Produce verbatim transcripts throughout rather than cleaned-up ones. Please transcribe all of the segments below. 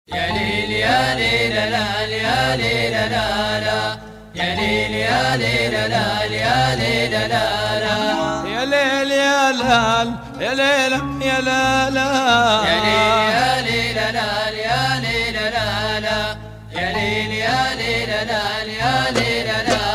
يا ليل يا ليل لا يا ليل لا لا يا ليل يا ليل لا يا ليل لا لا يا ليل يا لال يا ليل يا لا لا يا ليل يا ليل لا يا ليل لا لا يا ليل يا ليل لا يا ليل لا لا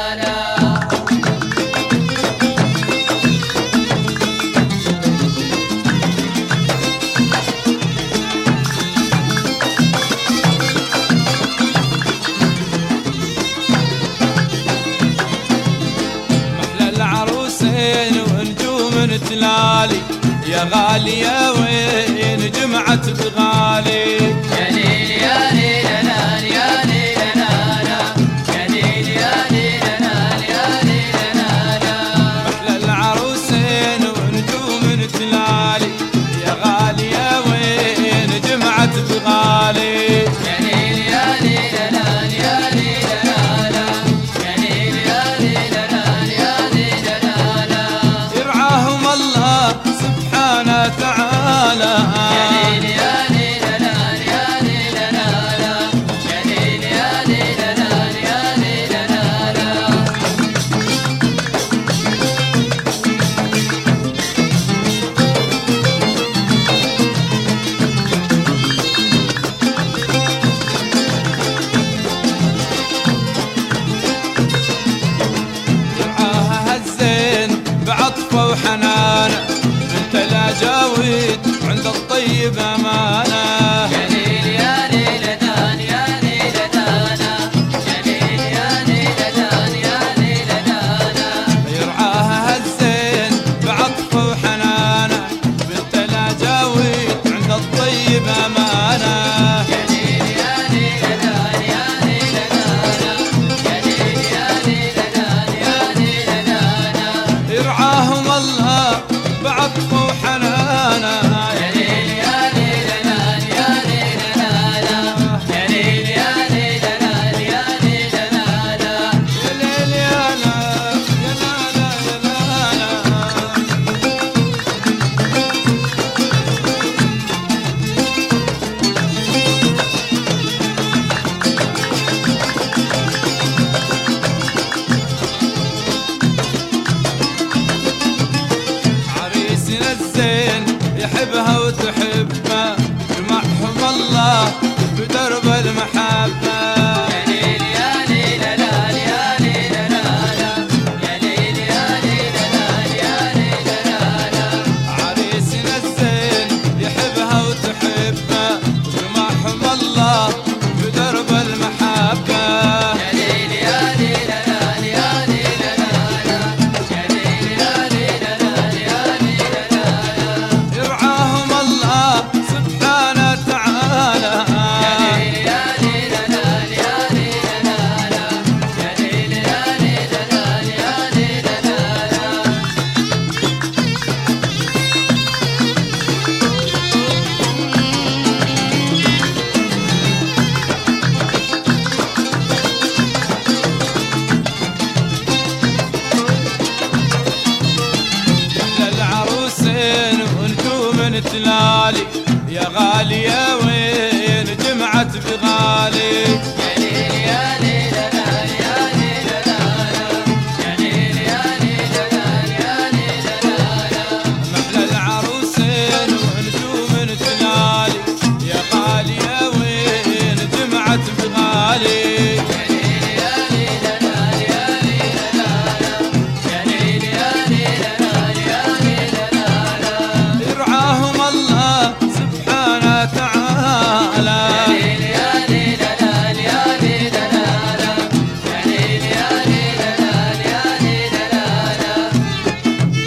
ونجوم تلالي يا غالية وين جمعت بغالي يا ليل يا ليل لا يا ليل لا لا يا ليل يا ليل لا يا ليل لا لا محلى العروسين ونجوم تلالي يا غالية وين جمعت بغالي يا ليل يا ليل لا يا ليل لا لا يا ليل يا ليل لا يا ليل لا لا يرعاهم الله سبحانه تعالى يا ليل يا ليل لا يا ليل لا لا يا ليل يا ليل لا يا ليل لا لا يرعاها هالزين بعطفه وحنانه بنت الاجاويد عند الطيب امانه يا ليل يا ليل دان يا ليل دانا يا ليل يا ليل دان يا ليل دانا يرعاها هالزين بعطفه وحنانه بنت الاجاويد عند الطيب امانه يا ليل يا ليل دان يا ليل دانا يا ليل يا ليل دان يا ليل دانا يرعاهم الله بعطفه وحنانه يا ليل يا ليل دان يا ليل دانا يا ليل يا ليل دان يا ليل دانا يا ليل يا لا يا لا لا يا لا لا عريسنا الزين يحبها وتحبه جمعهم الله بدرب المحبة يا ليل يا ليل لا يا ليل لا لا يا ليل يا ليل لا يا ليل لا لا عريسنا الزين يحبها وتحبه جمعهم الله بدرب المحبة يا ليل يا ليل لا يا ليل لا لا يا ليل يا ليل لا يا ليل لا لا يرعاهم الله سبحانه تعالى يا ليل يا ليل لا يا ليل لا لا يا ليل يا ليل لا يا ليل لا لا للعروسين ونجوم تلالي يا غالية وين جمعت بغالي يا ليل يا ليل لا يا ليل لا لا يا ليل يا ليل لا يا ليل لا لا محلى العروسين ونجوم تلالي يا غالية وين جمعت بغالي يا ليل يا ليل لا يا ليل لا لا يا ليل يا ليل لا يا ليل لا لا يرعاهم الله سبحانه تعالى يا ليل يا ليل لا يا ليل لا لا يا ليل يا ليل لا يا ليل لا لا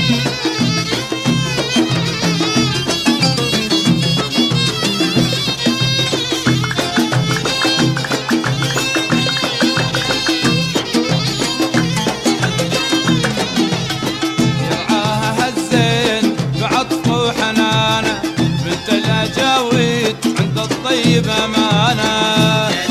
يرعاها هالزين بعطفه وحنانه بنت الاجاويد عند الطيب امانه